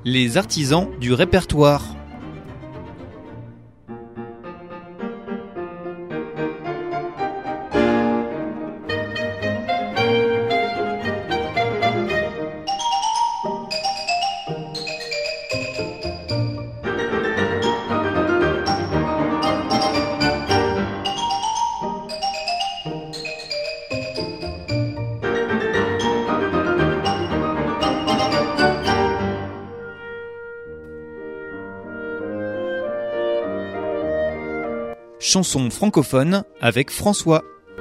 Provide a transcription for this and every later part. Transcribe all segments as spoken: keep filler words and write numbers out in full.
Les artisans du répertoire. Chanson francophone avec François.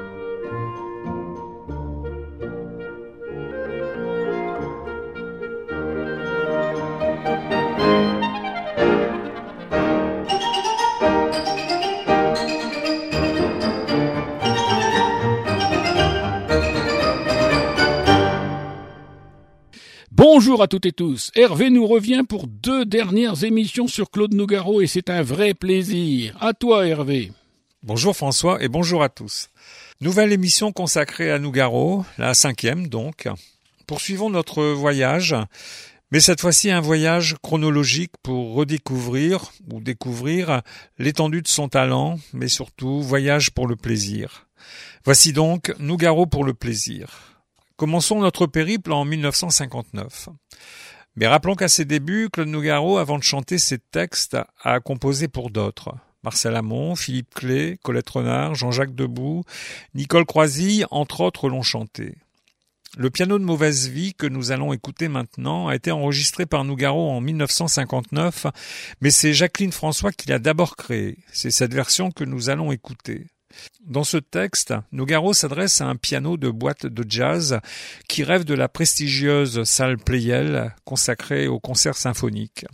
Bonjour à toutes et tous, Hervé nous revient pour deux dernières émissions sur Claude Nougaro et c'est un vrai plaisir. À toi Hervé. Bonjour François et bonjour à tous. Nouvelle émission consacrée à Nougaro, la cinquième donc. Poursuivons notre voyage, mais cette fois-ci un voyage chronologique pour redécouvrir ou découvrir l'étendue de son talent, mais surtout voyage pour le plaisir. Voici donc Nougaro pour le plaisir. Commençons notre périple en dix-neuf cent cinquante-neuf. Mais rappelons qu'à ses débuts, Claude Nougaro, avant de chanter ses textes, a composé pour d'autres. Marcel Amont, Philippe Clay, Colette Renard, Jean-Jacques Debout, Nicole Croisille, entre autres, l'ont chanté. Le piano de mauvaise vie que nous allons écouter maintenant a été enregistré par Nougaro en dix-neuf cent cinquante-neuf, mais c'est Jacqueline François qui l'a d'abord créé. C'est cette version que nous allons écouter. Dans ce texte, Nougaro s'adresse à un piano de boîte de jazz qui rêve de la prestigieuse salle Pleyel consacrée aux concerts symphoniques.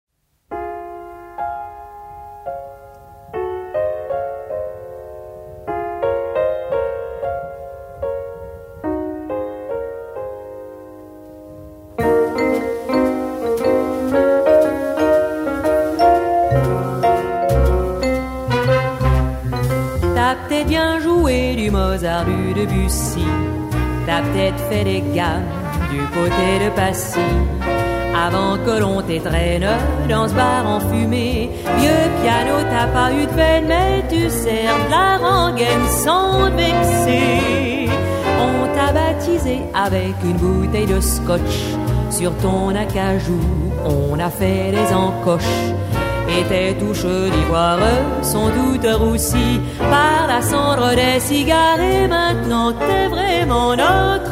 Mozart, du Debussy, t'as peut-être fait des gammes du côté de Passy, avant que l'on t'étraîne dans ce bar enfumé. Vieux piano, t'as pas eu de peine, mais tu sers de la rengaine sans te vexer. On t'a baptisé avec une bouteille de scotch, sur ton acajou, on a fait des encoches. Et tes touches d'ivoire sont toutes roussies par la cendre des cigares. Et maintenant t'es vraiment notre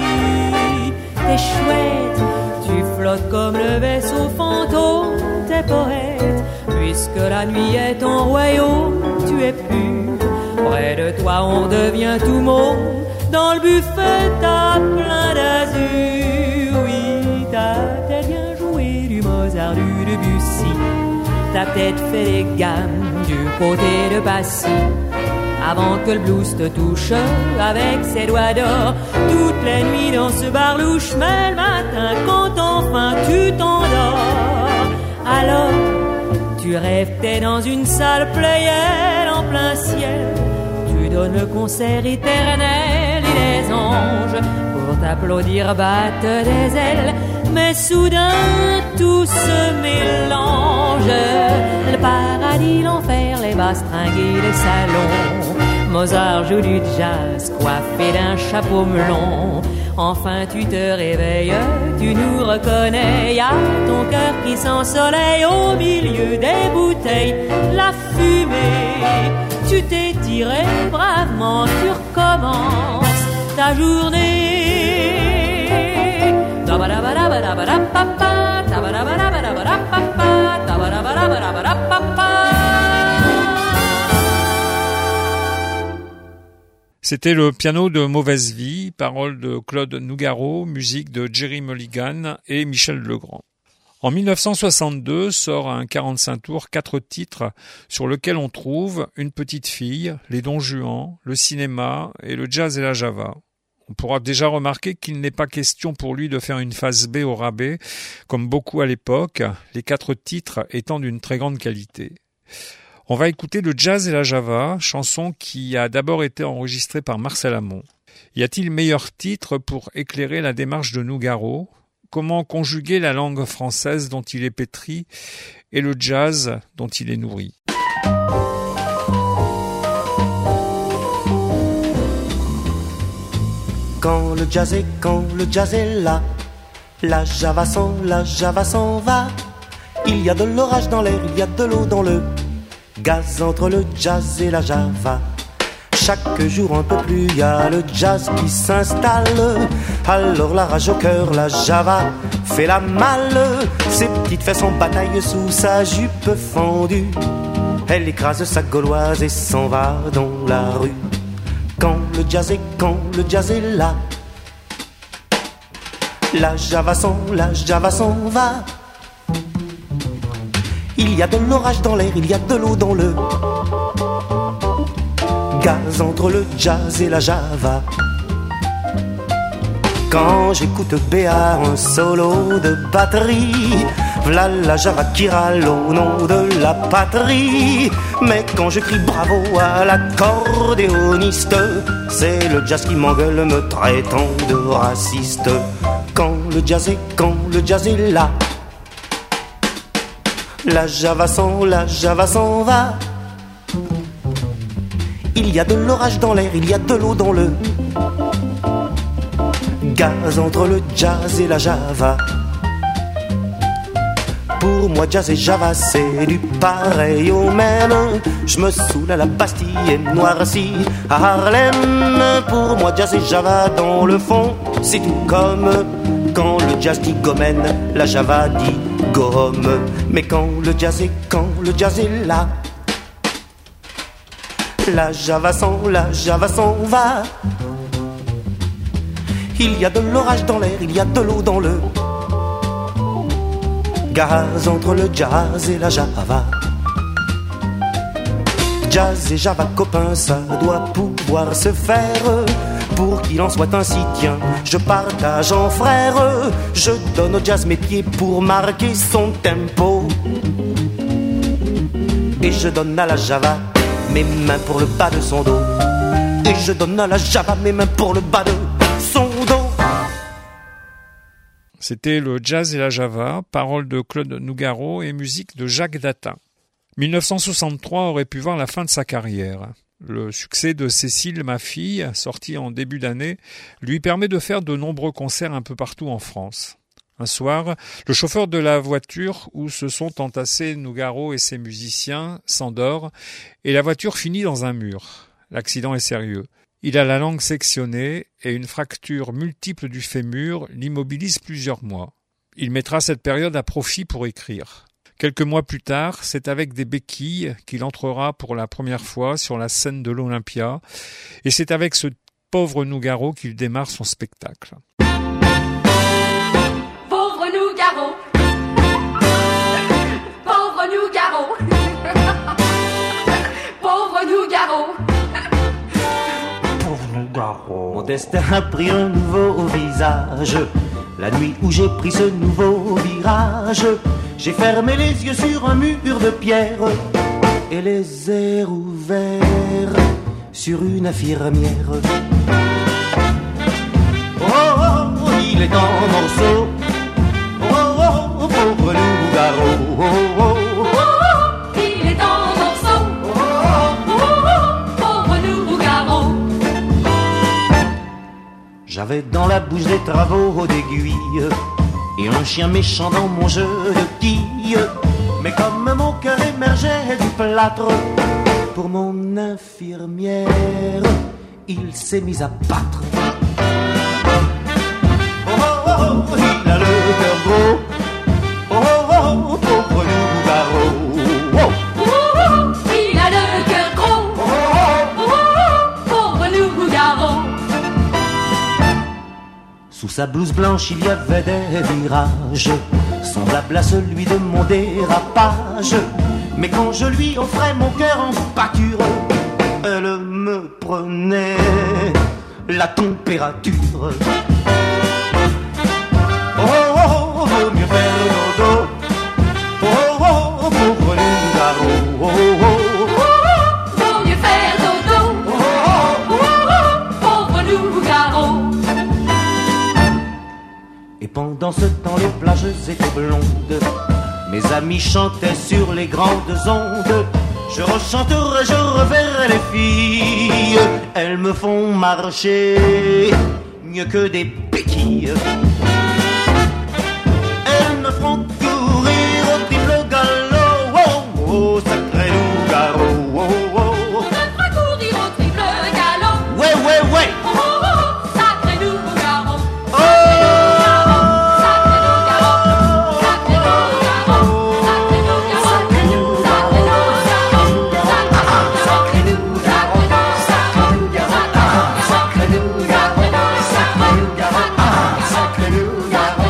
ami. T'es chouette, tu flottes comme le vaisseau fantôme. T'es poète, puisque la nuit est ton royaume. Tu es pur, près de toi on devient tout mauve. Dans le buffet t'as plein d'azur. Oui, t'as peut-être bien joué du Mozart, du Debussy. T'as peut-être fait des gammes du côté de Passy, avant que le blues te touche avec ses doigts d'or. Toutes les nuits dans ce bar louche, mais le matin quand enfin tu t'endors, alors tu rêves t'es dans une salle Pleyel en plein ciel. Tu donnes le concert éternel et les anges pour t'applaudir battent des ailes. Mais soudain tout se mélange, le paradis, l'enfer, les bastringues, les salons. Mozart joue du jazz, coiffé d'un chapeau melon. Enfin tu te réveilles, tu nous reconnais. Y'a ton cœur qui s'ensoleille au milieu des bouteilles, la fumée. Tu t'es tiré bravement, tu recommences ta journée. C'était le piano de mauvaise vie, paroles de Claude Nougaro, musique de Jerry Mulligan et Michel Legrand. En dix-neuf cent soixante-deux sort un quarante-cinq tours, quatre titres, sur lequel on trouve Une petite fille, Les Don Juan, le cinéma et le jazz et la java. On pourra déjà remarquer qu'il n'est pas question pour lui de faire une phase B au rabais, comme beaucoup à l'époque, les quatre titres étant d'une très grande qualité. On va écouter le jazz et la java, chanson qui a d'abord été enregistrée par Marcel Amont. Y a-t-il meilleur titre pour éclairer la démarche de Nougaro ? comment conjuguer la langue française dont il est pétri et le jazz dont il est nourri. Quand le jazz est, quand le jazz est là, la java s'en, la java s'en va. Il y a de l'orage dans l'air, il y a de l'eau dans le gaz entre le jazz et la java. Chaque jour un peu plus, il y a le jazz qui s'installe. Alors la rage au cœur, la java fait la malle. Ses petites fesses en bataille sous sa jupe fendue. Elle écrase sa gauloise et s'en va dans la rue. Quand le jazz est, quand le jazz est là, la java s'en, la java s'en va. Il y a de l'orage dans l'air, il y a de l'eau dans le gaz entre le jazz et la java. Quand j'écoute Béa, un solo de batterie, v'là la java qui râle au nom de la patrie. Mais quand je crie bravo à l'accordéoniste, c'est le jazz qui m'engueule me traitant de raciste. Quand le jazz est, quand le jazz est là, la java s'en, la java s'en va. Il y a de l'orage dans l'air, il y a de l'eau dans le gaz entre le jazz et la java. Pour moi jazz et java c'est du pareil au même. Je me saoule à la Bastille et noirci à Harlem. Pour moi jazz et java dans le fond c'est tout comme quand le jazz dit gomène, la java dit gomme. Mais quand le jazz est, quand le jazz est là, la java s'en, la java s'en va. Il y a de l'orage dans l'air, il y a de l'eau dans le gaz entre le jazz et la java. Jazz et java copains, ça doit pouvoir se faire. Pour qu'il en soit ainsi, tiens, je partage en frère. Je donne au jazz mes pieds pour marquer son tempo. Et je donne à la java mes mains pour le bas de son dos. Et je donne à la java mes mains pour le bas de son dos. C'était le jazz et la java, paroles de Claude Nougaro et musique de Jacques Datin. dix-neuf cent soixante-trois aurait pu voir la fin de sa carrière. Le succès de Cécile, ma fille, sorti en début d'année, lui permet de faire de nombreux concerts un peu partout en France. Un soir, le chauffeur de la voiture où se sont entassés Nougaro et ses musiciens s'endort et la voiture finit dans un mur. L'accident est sérieux. Il a la langue sectionnée et une fracture multiple du fémur l'immobilise plusieurs mois. Il mettra cette période à profit pour écrire. Quelques mois plus tard, c'est avec des béquilles qu'il entrera pour la première fois sur la scène de l'Olympia et c'est avec ce pauvre Nougaro qu'il démarre son spectacle. Pauvre Nougaro, pauvre Nougaro, pauvre Nougaro, pauvre Nougaro. Mon destin a pris un nouveau visage. La nuit où j'ai pris ce nouveau virage, j'ai fermé les yeux sur un mur de pierre et les airs ouverts sur une infirmière. Oh, oh, oh, il est en morceaux. Oh, oh, oh, pauvre Nougaro. Oh, oh, oh, oh, il est en morceaux. Oh, oh, oh, pauvre Nougaro. J'avais dans la bouche des travaux d'aiguille et un chien méchant dans mon jeu de quilles. Mais comme mon cœur émergeait du plâtre, pour mon infirmière, il s'est mis à battre. Oh, oh, oh, oh, il a le cœur gros. Oh, oh, oh, pauvre Nougaro. Oh, oh, oh, il a le cœur gros. Oh, oh, oh, pauvre Nougaro. Sous sa blouse blanche, il y avait des virages, semblables à celui de mon dérapage. Mais quand je lui offrais mon cœur en pâture, elle me prenait la température. Oh, oh, oh, vaut mieux faire dodo. Oh, oh, oh, pauvre Nougaro. Oh, oh, oh, vaut mieux faire dodo. Oh, oh, oh, pauvre Nougaro. Pendant ce temps, les plages étaient blondes. Mes amis chantaient sur les grandes ondes. Je rechanterai, je reverrai les filles. Elles me font marcher mieux que des béquilles. Elles me font courir au triple galop. Oh, oh, sacré loup-garou. Oh, oh, oh. Je te ferai courir au triple galop. Ouais, ouais, ouais. Oh, oh, oh, sacré loup-garou. Oh, Sacré loup-garou. Sacré loup-garou. Sacré loup-garou. Sacré loup-garou. Sacré loup-garou. Sacré loup-garou. Sacré loup-garou. Sacré loup-garou.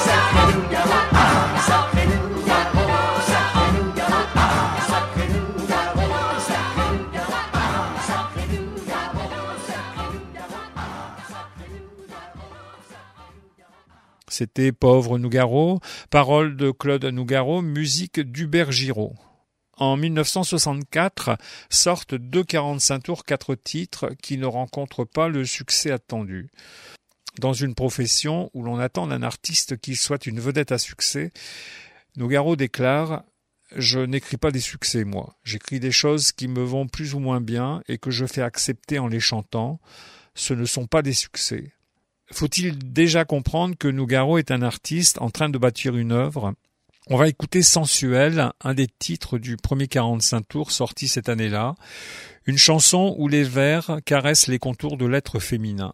C'était Pauvre Nougaro, paroles de Claude Nougaro, musique d'Hubert Giraud. En mille neuf cent soixante-quatre sortent deux quarante-cinq tours, quatre titres qui ne rencontrent pas le succès attendu. Dans une profession où l'on attend d'un artiste qu'il soit une vedette à succès, Nougaro déclare « Je n'écris pas des succès, moi. J'écris des choses qui me vont plus ou moins bien et que je fais accepter en les chantant. Ce ne sont pas des succès. » Faut-il déjà comprendre que Nougaro est un artiste en train de bâtir une œuvre ? On va écouter Sensuel, un des titres du premier quarante-cinq tours sorti cette année-là, une chanson où les vers caressent les contours de l'être féminin.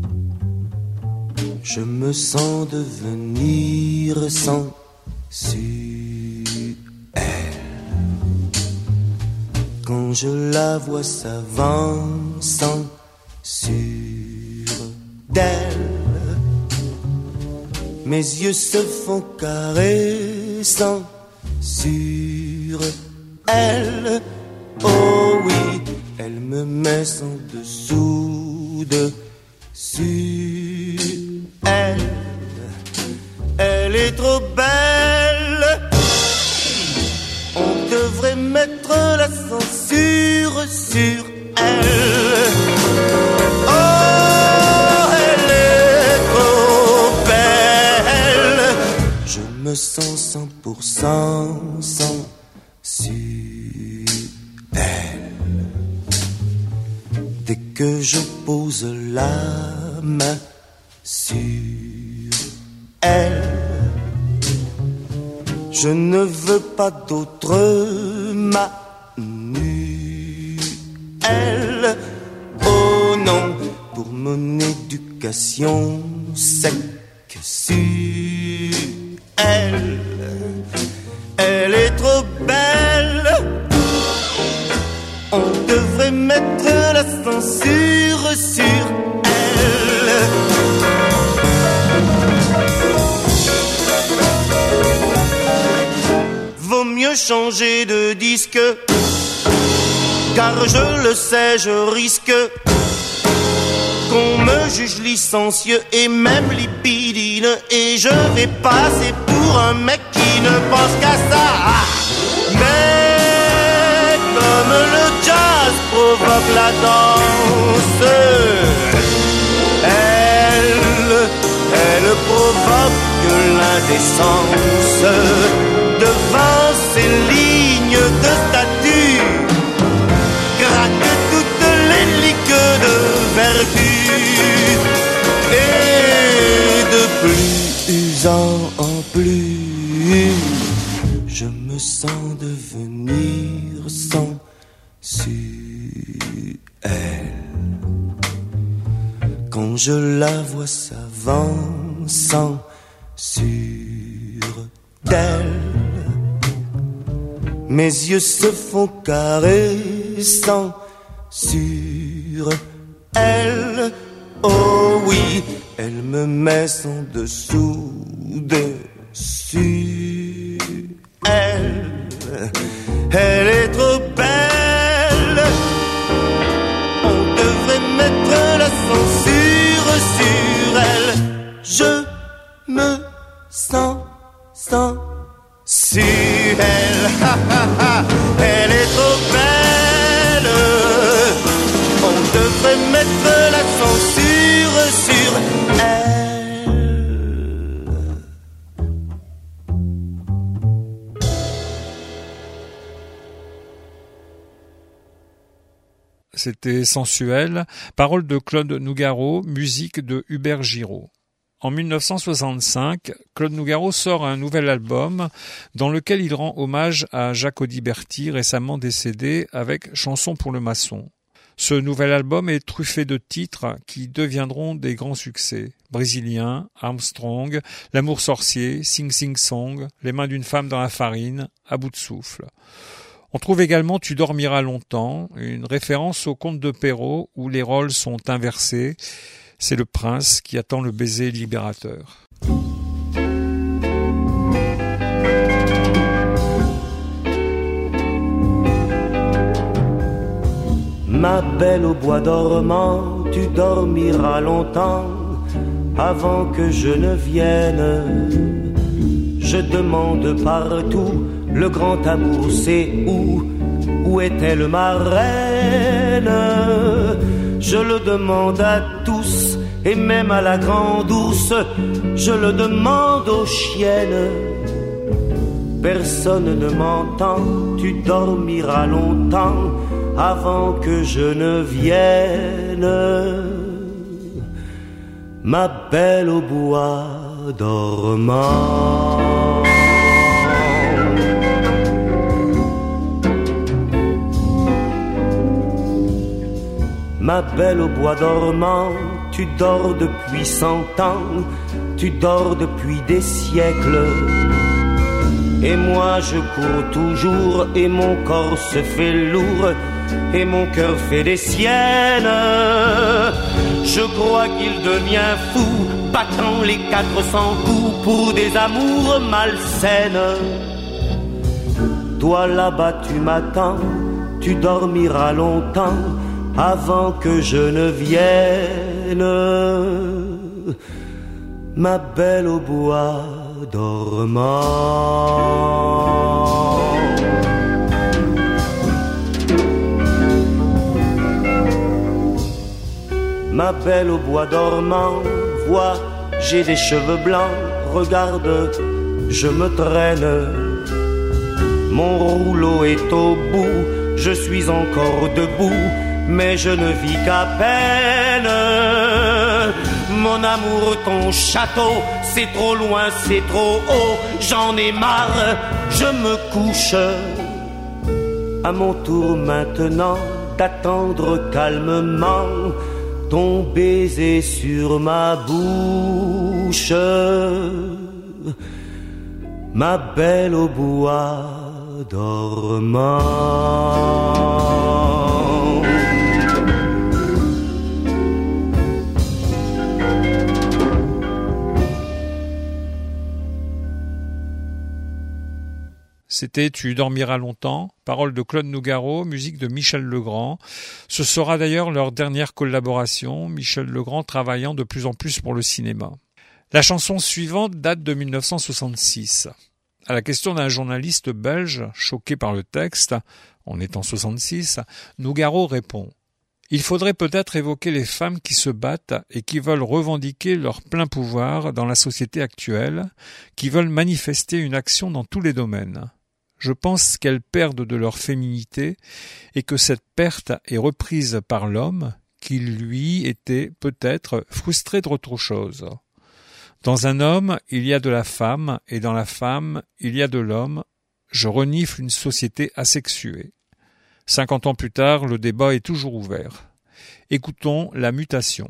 Je me sens devenir sensuel quand je la vois s'avançant sur d'elle. Mes yeux se font caressant sur elle. Oh oui, elle me met en dessous de sur elle. Elle est trop belle. On devrait mettre la censure sur elle. Oh, elle est trop belle. Je me sens cent pour cent sensuel dès que je pose la main sur elle. Je ne veux pas d'autre manuel. Oh non, pour mon éducation sec sur elle. Elle est trop belle. On devrait mettre la censure sur elle. Vaut mieux changer de disque, car je le sais, je risque qu'on me juge licencieux et même lipidine, et je vais passer pour un mec qui ne pense qu'à ça. Mais comme le jazz provoque la danse, elle, elle provoque l'indécence. Devant ces lignes de statue craque toutes les ligues de vertu. Et de plus en plus, je me sens devenir sensuel quand je la vois s'avançant sur d'elle. Mes yeux se font caressant sur elle. Oh oui, elle me met en dessous dessus elle. Elle est trop belle. On devrait mettre la censure sur elle. Je me sens sans sur elle. Elle est trop belle. On devrait mettre la censure sur elle. c'était Sensuel, paroles de Claude Nougaro, musique de Hubert Giraud. En mille neuf cent soixante-cinq, Claude Nougaro sort un nouvel album dans lequel il rend hommage à Jacques Audiberti, récemment décédé, avec Chanson pour le maçon. Ce nouvel album est truffé de titres qui deviendront des grands succès. Brésilien, Armstrong, L'amour sorcier, Sing Sing Song, Les mains d'une femme dans la farine, À bout de souffle. On trouve également Tu dormiras longtemps, une référence au conte de Perrault où les rôles sont inversés. C'est le prince qui attend le baiser libérateur. Ma belle au bois dormant, tu dormiras longtemps avant que je ne vienne. Je demande partout, le grand amour c'est où? Où est-elle ma reine? Je le demande à tous et même à la grande ours, je le demande aux chiennes. Personne ne m'entend, tu dormiras longtemps avant que je ne vienne. Ma belle au bois dormant. Ma belle au bois dormant, tu dors depuis cent ans, tu dors depuis des siècles. Et moi je cours toujours et mon corps se fait lourd et mon cœur fait des siennes. Je crois qu'il devient fou, battant les quatre cents coups pour des amours malsaines. Toi là-bas tu m'attends, tu dormiras longtemps avant que je ne vienne. Ma belle au bois dormant. Ma belle au bois dormant, vois, j'ai des cheveux blancs, regarde, je me traîne. Mon rouleau est au bout, je suis encore debout, mais je ne vis qu'à peine. Mon amour, ton château, c'est trop loin, c'est trop haut, j'en ai marre, je me couche. À mon tour maintenant d'attendre calmement ton baiser sur ma bouche. Ma belle au bois dormant. C'était Tu dormiras longtemps, paroles de Claude Nougaro, musique de Michel Legrand. Ce sera d'ailleurs leur dernière collaboration, Michel Legrand travaillant de plus en plus pour le cinéma. La chanson suivante date de mille neuf cent soixante-six. À la question d'un journaliste belge, choqué par le texte, on est en soixante-six, Nougaro répond « Il faudrait peut-être évoquer les femmes qui se battent et qui veulent revendiquer leur plein pouvoir dans la société actuelle, qui veulent manifester une action dans tous les domaines. Je pense qu'elles perdent de leur féminité et que cette perte est reprise par l'homme qui, lui, était peut-être frustré d'autre chose. Dans un homme, il y a de la femme, et dans la femme, il y a de l'homme. Je renifle une société asexuée. » Cinquante ans plus tard, le débat est toujours ouvert. Écoutons La mutation.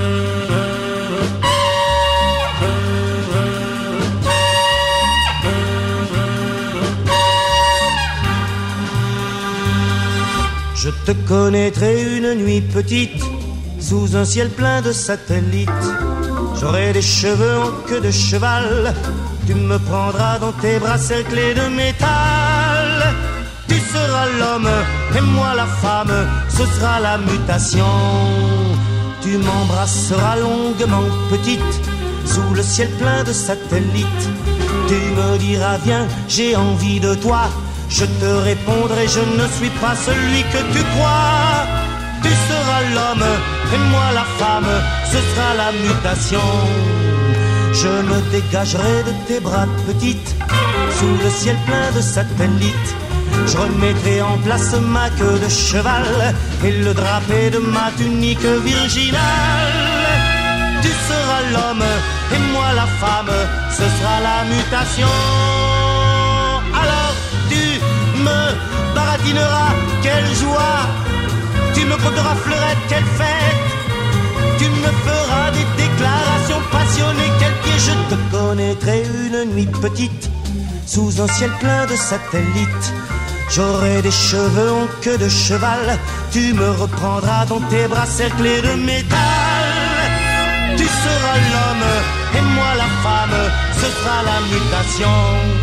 Je te connaîtrai une nuit petite, sous un ciel plein de satellites. J'aurai des cheveux en queue de cheval, tu me prendras dans tes bras cerclés de métal. Tu seras l'homme et moi la femme, ce sera la mutation. Tu m'embrasseras longuement petite, sous le ciel plein de satellites. Tu me diras viens, j'ai envie de toi. Je te répondrai je ne suis pas celui que tu crois. Tu seras l'homme et moi la femme, ce sera la mutation. Je me dégagerai de tes bras petite, sous le ciel plein de satellites. Je remettrai en place ma queue de cheval et le drapé de ma tunique virginale. Tu seras l'homme et moi la femme, ce sera la mutation. Alors tu me baratineras, quelle joie. Tu me compteras fleurette, quelle fête. Tu me feras des déclarations passionnées, quel pied. Je te connaîtrai une nuit petite, sous un ciel plein de satellites. J'aurai des cheveux en queue de cheval. Tu me reprendras dans tes bras cerclés de métal. Tu seras l'homme et moi la femme, ce sera la mutation.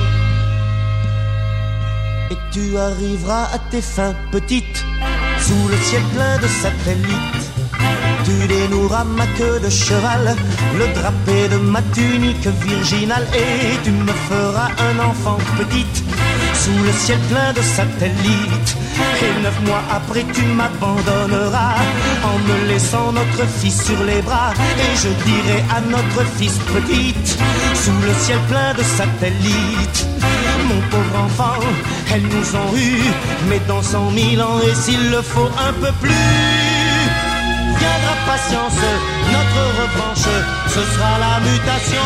Et tu arriveras à tes fins petites, sous le ciel plein de satellites. Tu dénoueras ma queue de cheval, le drapé de ma tunique virginale. Et tu me feras un enfant petite, sous le ciel plein de satellites. Et neuf mois après tu m'abandonneras, en me laissant notre fils sur les bras. Et je dirai à notre fils petite, sous le ciel plein de satellites: mon pauvre enfant, elles nous ont eu, mais dans cent mille ans, et s'il le faut un peu plus, viendra patience, notre revanche, ce sera la mutation.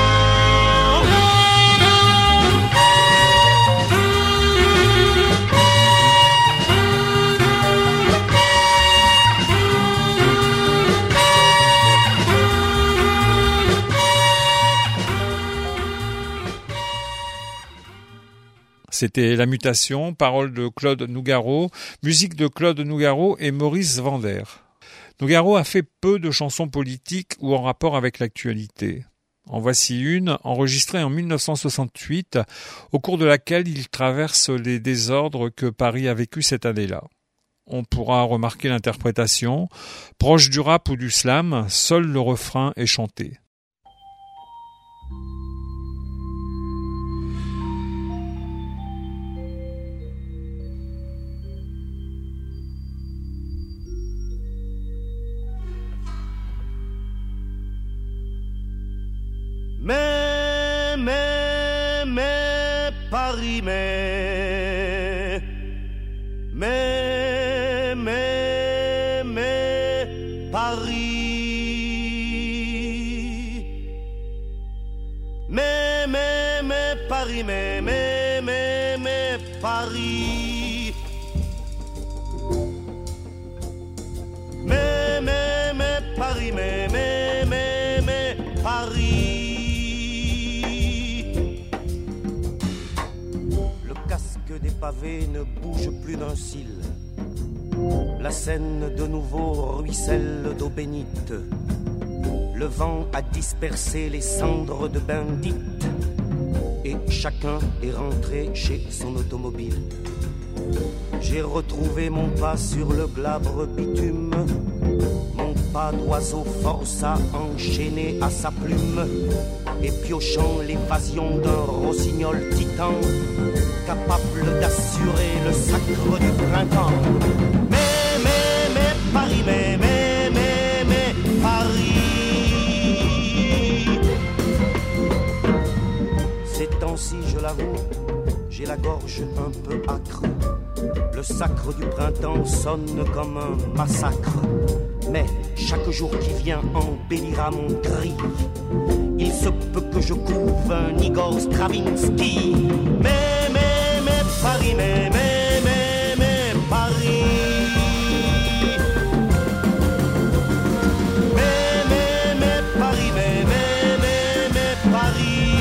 C'était La Mutation, paroles de Claude Nougaro, musique de Claude Nougaro et Maurice Vander. Nougaro a fait peu de chansons politiques ou en rapport avec l'actualité. En voici une, enregistrée en mille neuf cent soixante-huit, au cours de laquelle il traverse les désordres que Paris a vécu cette année-là. On pourra remarquer l'interprétation, proche du rap ou du slam, seul le refrain est chanté. Mais, mais, mais, Paris, mais, mais, mais, mais, Paris, mais, mais, mais, Paris, mais, mais, mais, mais, Paris, mais, mais, mais, Paris, mais, mais, mais, mais, Paris. Des pavés ne bouge plus d'un cil. La Seine de nouveau ruisselle d'eau bénite. Le vent a dispersé les cendres de bandites et chacun est rentré chez son automobile. J'ai retrouvé mon pas sur le glabre bitume, mon pas d'oiseau force à enchaîner à sa plume, et piochant l'évasion d'un rossignol titan, capable d'assurer le sacre du printemps. Mais, mais, mais, Paris, mais, mais, mais, mais, Paris. Ces temps-ci, je l'avoue, j'ai la gorge un peu âcre. Le sacre du printemps sonne comme un massacre. Mais chaque jour qui vient embellira mon cri. Il se peut que je couve un Igor Stravinsky. Mais, mais, mais, Paris, mais, mais, mais, mais, Paris. Mais, mais, mais, Paris, mais, mais, mais, mais, Paris.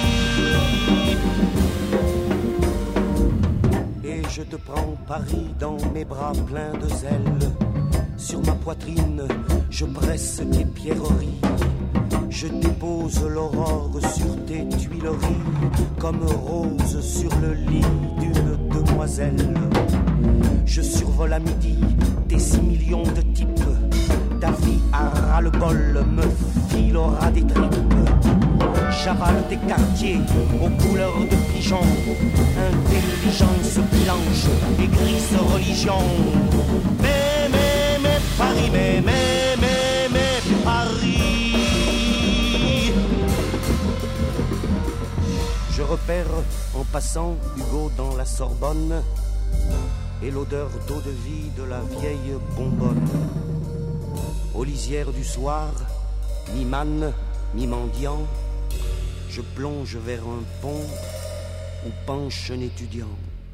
Et je te prends Paris dans mes bras pleins de zèle. Sur ma poitrine, je presse tes pierreries. Je dépose l'aurore sur tes tuileries, comme rose sur le lit d'une demoiselle. Je survole à midi tes six millions de types. Ta vie à ras-le-bol me filera des tripes. J'avale tes quartiers aux couleurs de pigeon. Intelligence blanche et grise religion. Mais, mais, mais, Paris, mais, mais, mais, mais, Paris. Je j'espère, en passant Hugo dans la Sorbonne, et l'odeur d'eau de vie de la vieille bonbonne. Aux lisières du soir, mi-manne, mi-mendiant, je plonge vers un pont où penche un étudiant.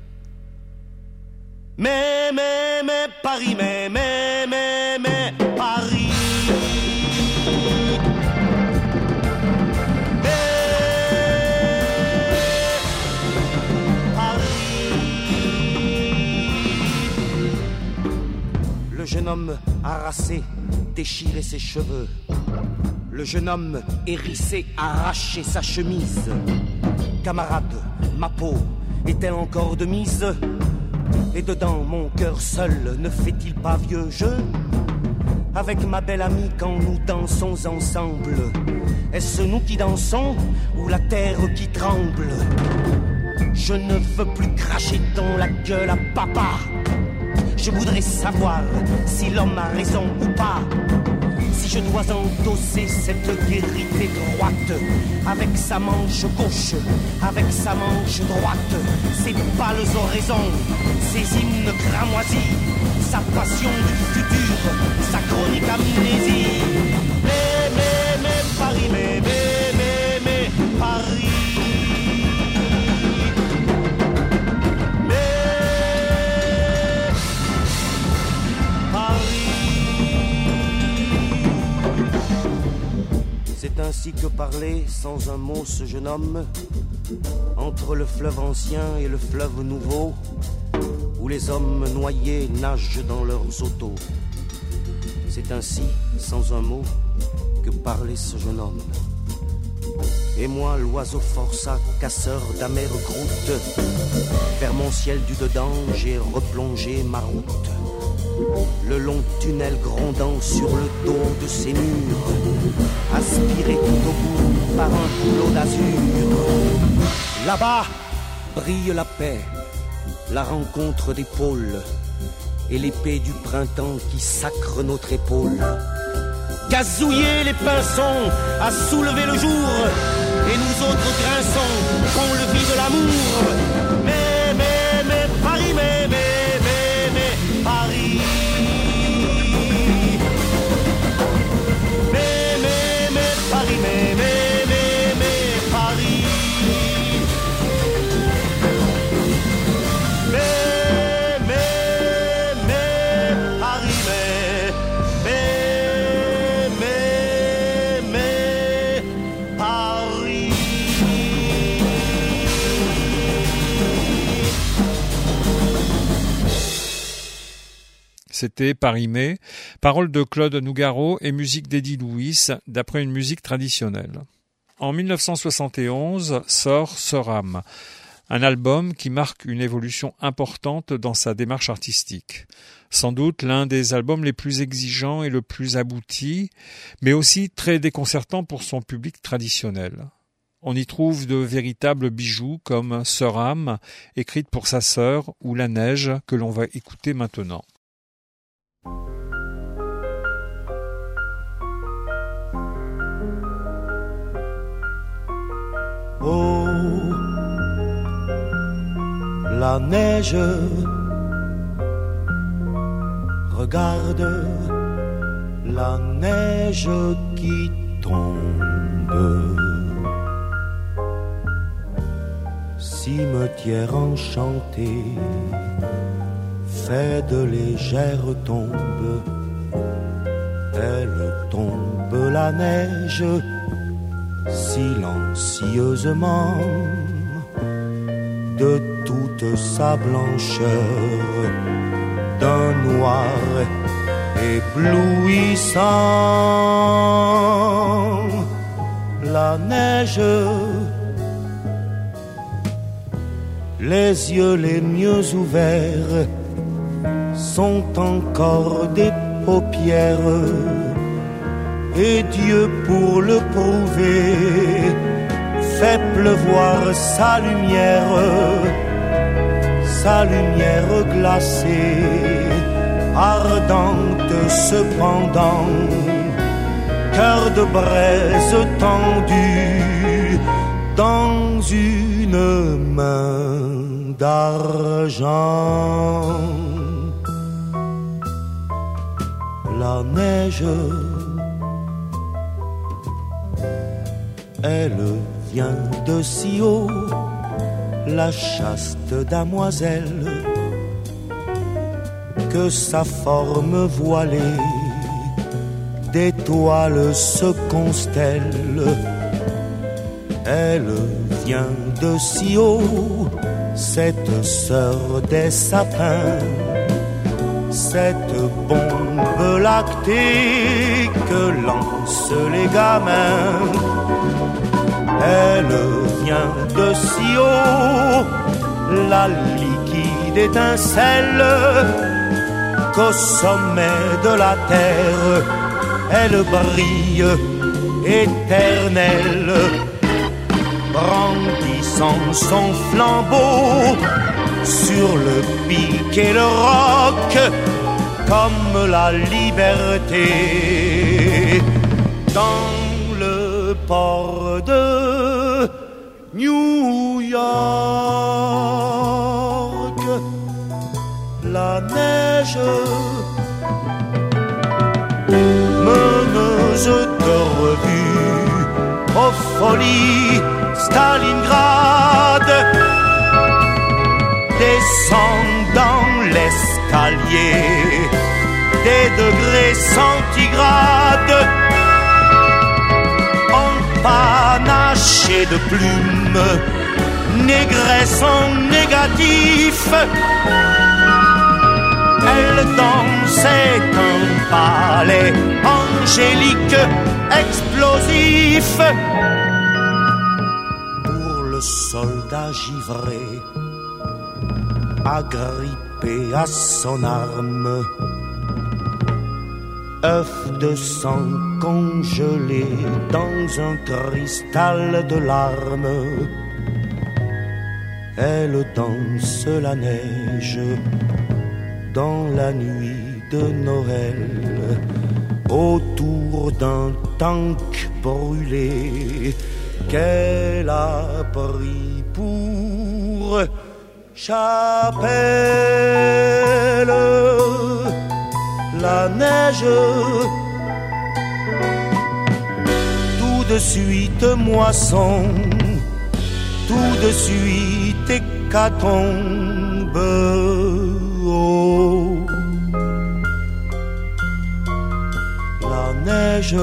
Mais, mais, mais, Paris, mais, mais, mais, mais, Paris. Le jeune homme harassé déchirait ses cheveux. Le jeune homme hérissé arrachait sa chemise. Camarade, ma peau est-elle encore de mise? Et dedans mon cœur seul ne fait-il pas vieux jeu? Avec ma belle amie quand nous dansons ensemble, est-ce nous qui dansons ou la terre qui tremble? Je ne veux plus cracher dans la gueule à papa. Je voudrais savoir si l'homme a raison ou pas. Si je dois endosser cette vérité droite, avec sa manche gauche, avec sa manche droite, ses pâles oraisons, ses hymnes cramoisis, sa passion du futur, sa chronique amnésie. Mais, mais, mais, Paris, mais, mais, mais, mais, Paris. C'est ainsi que parlait sans un mot ce jeune homme, entre le fleuve ancien et le fleuve nouveau, où les hommes noyés nagent dans leurs autos. C'est ainsi, sans un mot, que parlait ce jeune homme. Et moi, l'oiseau forçat, casseur d'amères croûtes, vers mon ciel du dedans, j'ai replongé ma route. Le long tunnel grondant sur le dos de ces murs, aspiré tout au bout par un boulot d'azur. Là-bas brille la paix, la rencontre des pôles et l'épée du printemps qui sacre notre épaule. Gazouiller les pinsons à soulever le jour, et nous autres grinçons qu'on le vit de l'amour. Mais, mais, mais, Paris, mais, mais, mais, mais, Paris. Mais, mais, mais, Paris, mais, mais, mais, mais, Paris. Mais, mais, mais, Paris, mais, mais, mais, mais, Paris. C'était Paris-Mai, paroles de Claude Nougaro et musique d'Eddie Louis, d'après une musique traditionnelle. En mille neuf cent soixante et onze sort Soram, un album qui marque une évolution importante dans sa démarche artistique. Sans doute l'un des albums les plus exigeants et le plus abouti, mais aussi très déconcertant pour son public traditionnel. On y trouve de véritables bijoux comme Soram, écrite pour sa sœur, ou La Neige, que l'on va écouter maintenant. Oh, la neige, regarde la neige qui tombe. Cimetière enchanté, fait de légères tombes. Elle tombe la neige silencieusement de toute sa blancheur, d'un noir éblouissant. La neige, les yeux les mieux ouverts, sont encore des paupières. Et Dieu, pour le prouver, fait pleuvoir sa lumière, sa lumière glacée, ardente cependant, cœur de braise tendu, dans une main d'argent. La neige, elle vient de si haut, la chaste damoiselle, que sa forme voilée d'étoiles se constelle. Elle vient de si haut, cette sœur des sapins, cette bombe lactée que lancent les gamins. Elle vient de si haut, la liquide étincelle, qu'au sommet de la terre, elle brille éternelle, brandissant son flambeau sur le pic et le roc, comme la liberté. Dans le port de New York, la neige, meneuse de revue aux folies Stalingrad, descend dans l'escalier des degrés centigrades, empanachée de plumes, négresse en négatif. Elle dansait un ballet angélique explosif. Pour le soldat givré, agrippé à son arme, œuf de sang congelé dans un cristal de larmes, elle danse la neige dans la nuit de Noël, autour d'un tank brûlé qu'elle a pris pour chapelle. La neige, tout de suite moisson, tout de suite hécatombe. Oh. La neige,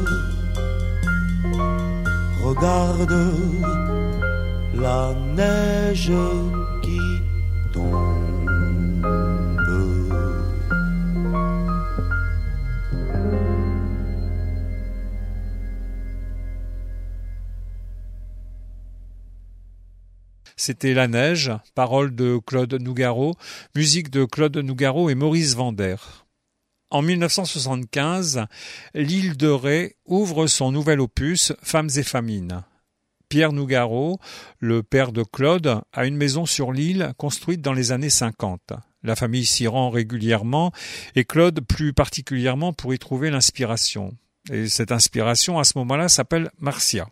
regarde la neige qui tombe. C'était La Neige, paroles de Claude Nougaro, musique de Claude Nougaro et Maurice Vander. En mille neuf cent soixante-quinze, l'île de Ré ouvre son nouvel opus Femmes et famines. Pierre Nougaro, le père de Claude, a une maison sur l'île construite dans les années cinquante. La famille s'y rend régulièrement et Claude plus particulièrement pour y trouver l'inspiration. Et cette inspiration à ce moment-là s'appelle Marcia.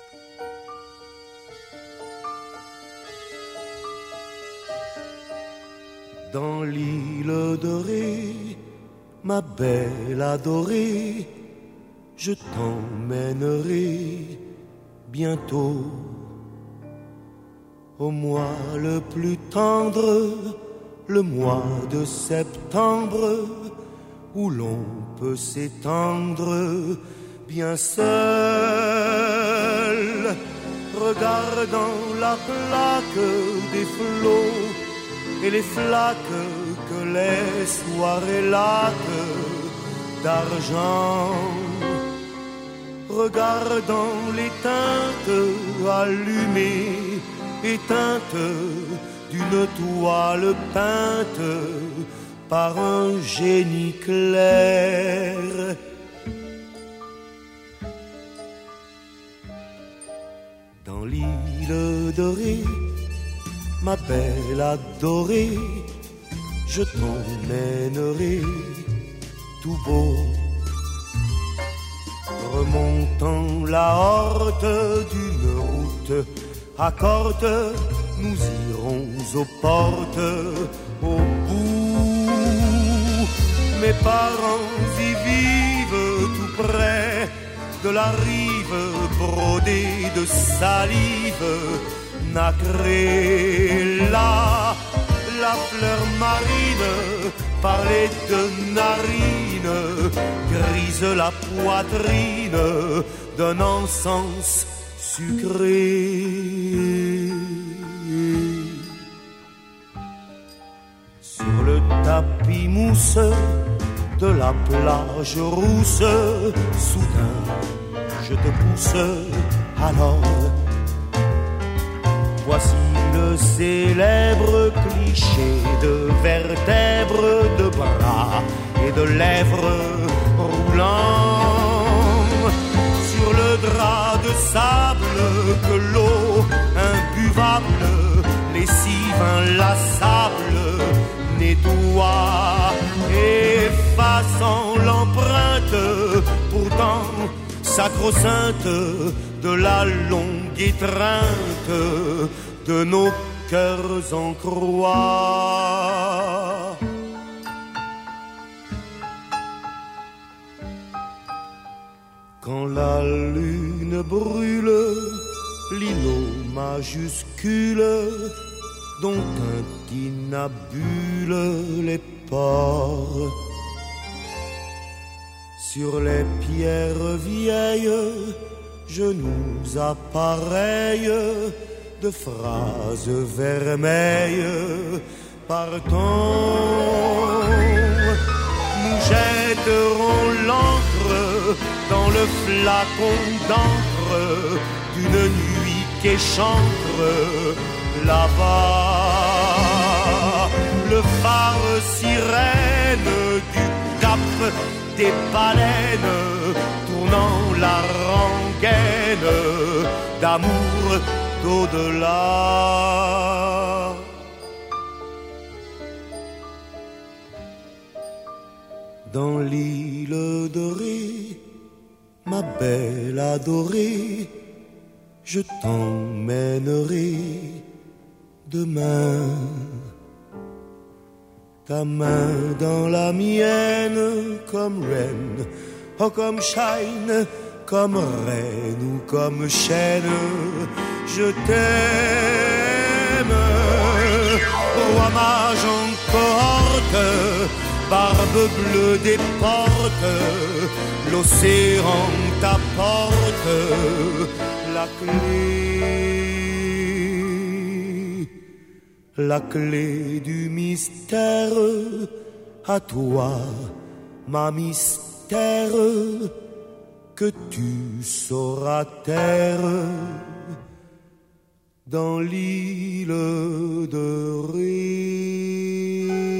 Dans l'île de Ré, ma belle adorée, je t'emmènerai bientôt au mois le plus tendre, le mois de septembre, où l'on peut s'étendre bien seul, regardant la plaque des flots et les flaques que les soirées laques d'argent, regardant les teintes allumées, éteintes d'une toile peinte par un génie clair. Dans l'île de Ré, ma belle adorée, je t'emmènerai tout beau, remontant la horte d'une route route à Corte, nous irons aux portes, au bout. Mes parents y vivent tout près de la rive brodée de salive nacrée. Là, la fleur marine parlait de narines, grise la poitrine d'un encens sucré. Sur le tapis mousse de la plage rousse, soudain je te pousse, alors voici le célèbre cliché de vertèbres, de bras et de lèvres roulant sur le drap de sable que l'eau imbuvable, lessive inlassable, nettoie, effaçant l'empreinte pourtant sacro-sainte de la longue étreinte de nos cœurs en croix. Quand la lune brûle l'îlot majuscule dont tintinabulent les ports, sur les pierres vieilles, je nous appareille de phrases vermeilles. Partons, nous jetterons l'encre dans le flacon d'encre d'une nuit qu'échancre là-bas. Le phare sirène du cap des baleines, tournant la rengaine d'amour d'au-delà. Dans l'île dorée, ma belle adorée, je t'emmènerai demain. Ta main dans la mienne, comme reine, oh comme shine, comme reine ou comme chaîne, je t'aime. Roi mage en cohorte, barbe bleue des portes, l'océan t'apporte la clé. La clé du mystère, à toi, ma mystère, que tu sauras taire dans l'île de Ré.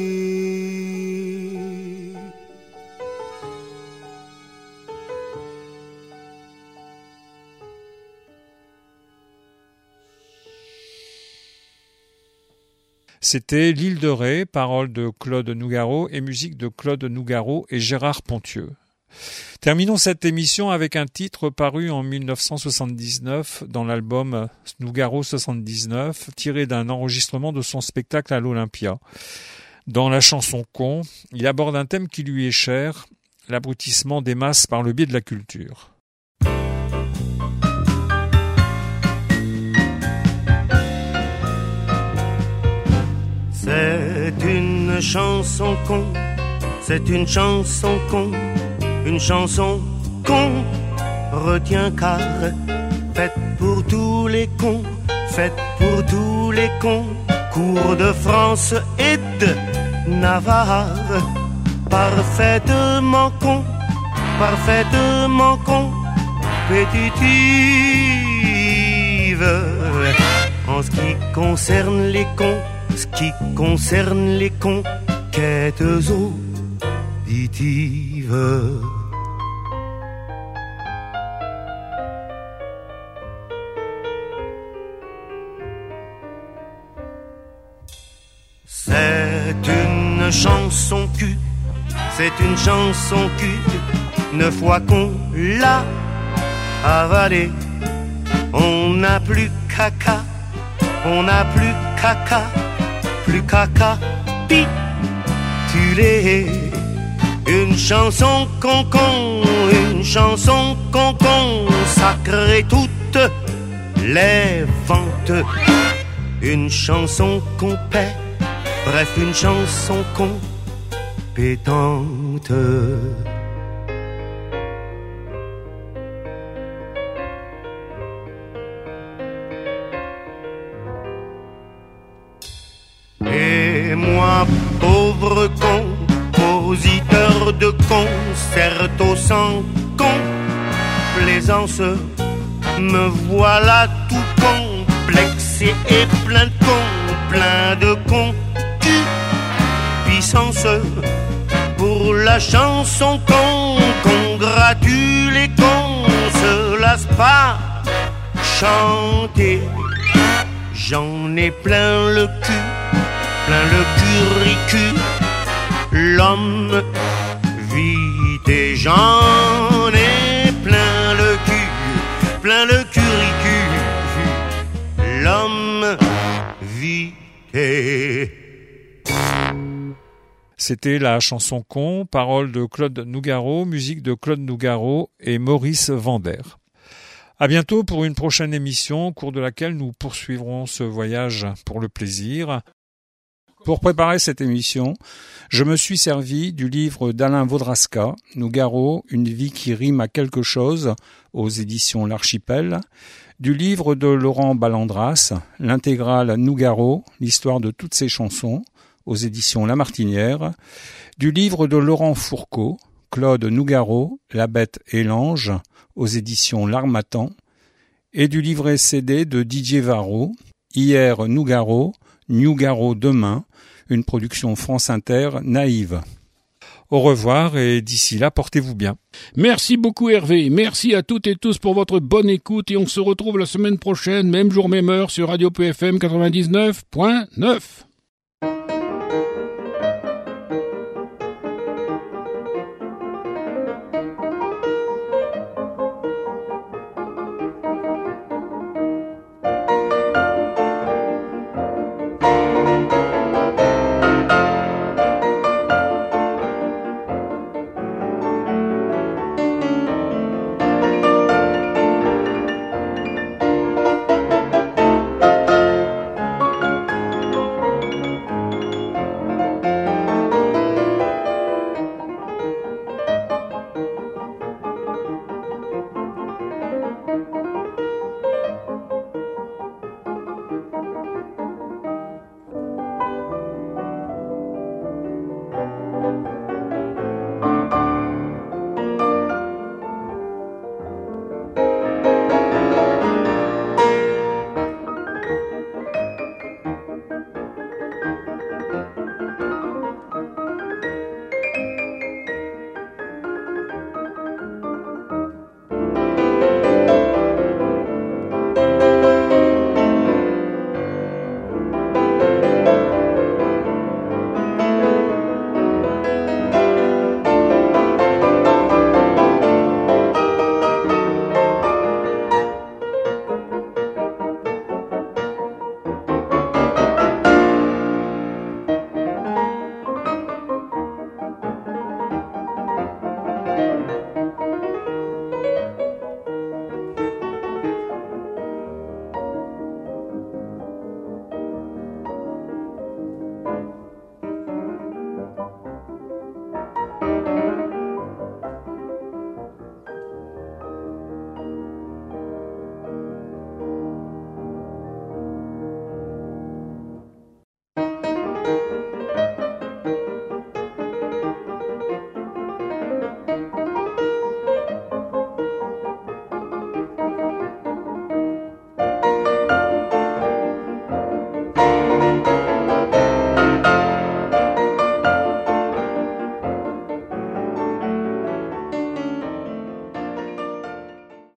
C'était L'île de Ré, paroles de Claude Nougaro et musique de Claude Nougaro et Gérard Pontieux. Terminons cette émission avec un titre paru en mille neuf cent soixante-dix-neuf dans l'album Nougaro soixante-dix-neuf, tiré d'un enregistrement de son spectacle à l'Olympia. Dans la chanson Con, il aborde un thème qui lui est cher, l'abrutissement des masses par le biais de la culture. C'est une chanson con, c'est une chanson con, une chanson con, retiens car faite pour tous les cons, faite pour tous les cons, cours de France et de Navarre, parfaitement con, parfaitement compétitive. En ce qui concerne les cons, ce qui concerne les conquêtes auditives. C'est une chanson cul, c'est une chanson cul, une fois qu'on l'a avalée, on n'a plus caca, on n'a plus caca, plus caca, pitulé. Une chanson con-con, une chanson con-con, sacrée toutes les ventes. Une chanson qu'on paie, bref une chanson compétente. Et moi, pauvre compositeur de concerto sans complaisance, me voilà tout complexé et plein de con, plein de concupiscence. Pour la chanson qu'on congratule et qu'on se lasse pas chanter. J'en ai plein le cul, plein le curricu, l'homme vite et j'en ai plein le cul, plein le curricu, l'homme vite. C'était la chanson Con, paroles de Claude Nougaro, musique de Claude Nougaro et Maurice Vander. À bientôt pour une prochaine émission, au cours de laquelle nous poursuivrons ce voyage pour le plaisir. Pour préparer cette émission, je me suis servi du livre d'Alain Vaudrasca, Nougaro, une vie qui rime à quelque chose, aux éditions L'Archipel, du livre de Laurent Ballandras, l'intégrale Nougaro, l'histoire de toutes ses chansons, aux éditions La Martinière, du livre de Laurent Fourcault, Claude Nougaro, La Bête et l'Ange, aux éditions L'Harmattan, et du livret C D de Didier Varro, Hier Nougaro, Nougaro demain, une production France Inter naïve. Au revoir et d'ici là, portez-vous bien. Merci beaucoup Hervé, merci à toutes et tous pour votre bonne écoute et on se retrouve la semaine prochaine, même jour, même heure sur Radio P F M quatre-vingt-dix-neuf point neuf.